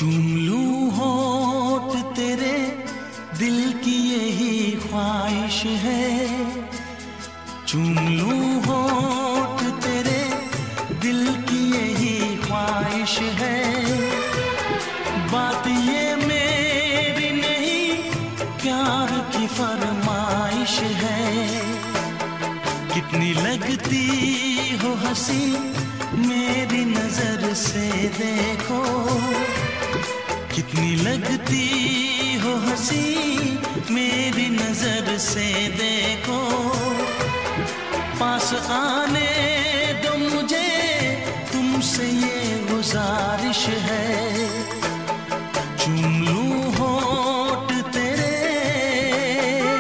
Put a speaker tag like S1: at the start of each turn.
S1: चूम लूं होठ तेरे, दिल की यही ख्वाहिश है। चूम लूं होठ तेरे, दिल की यही ख्वाहिश है। बात ये मेरी नहीं, प्यार की फरमाइश है। कितनी लगती हो हंसी, मेरी नजर से देखो। कितनी लगती हो हंसी, मेरी नजर से देखो। पास आने दो मुझे, तुमसे ये गुजारिश है।